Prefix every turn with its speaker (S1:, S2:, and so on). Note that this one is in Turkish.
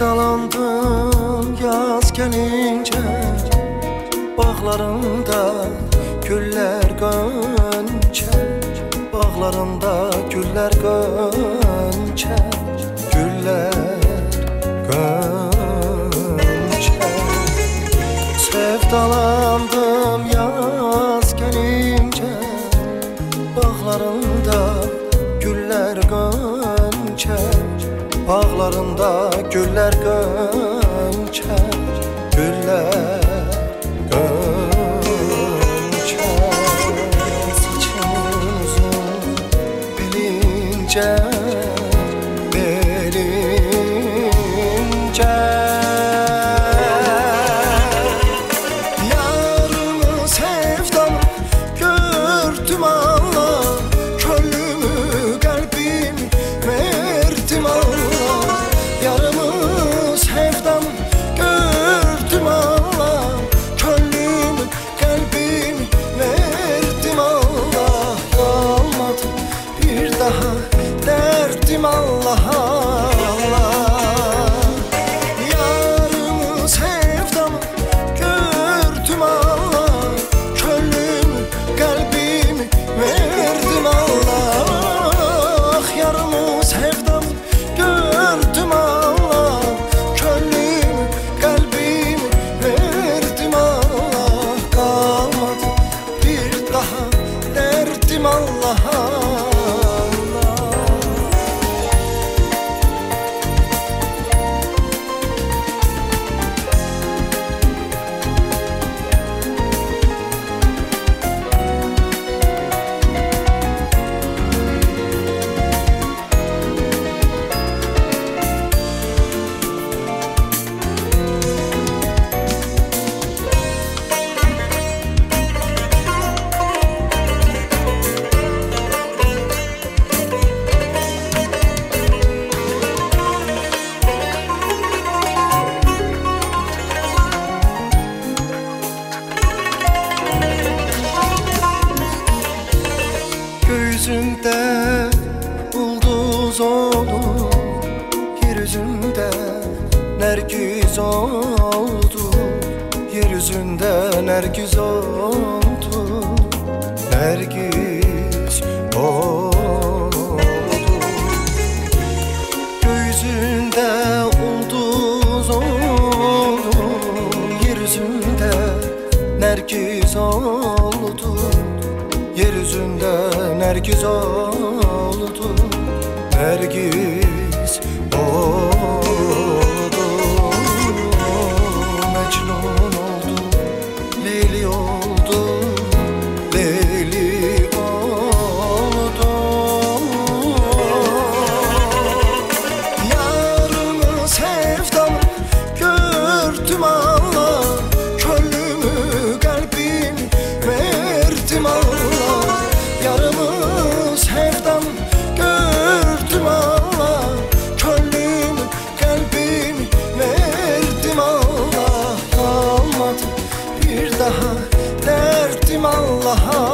S1: Sevdalandım yaz gelince, bağlarında güller gönçe, bağlarında güller gönçe, güller gönçe. Sevdalandım yaz gelince, bağlarında güller gönçe, bağlarında güller gönçe, güller gönçe. Saçın uzun belince, belince. Yarımı sevdam gördüm Allah, könlümü kalbimi verdim Allah. Yarımı sevdam gördüm Allah, könlümü kalbimi verdim Allah. Kalmadı bir daha derdim Allah Allah. Yarımı sevdam gördüm Allah, könlümü kalbimi verdim Allah. Yarımı sevdam gördüm Allah, könlümü kalbimi verdim Allah. Kalmadı bir daha derdim Allah Allah. Gökyüzünde ulduz oldu, yeryüzünde nergiz oldu, yeryüzünde nergiz oldu, nergiz oldu. Gökyüzünde ulduz oldu, yeryüzünde nergiz oldu, yeryüzünde nergiz oldu, nergiz oldu. Mecnun oldu, Leyli oldu, Leyli oldu. Yarımı sevdam gördüm Allah, könlümü kalbimi verdim Allah. Yarımı sevdam gördüm Allah, könlümü kalbimi verdim Allah. Kalmadı bir daha derdim Allah.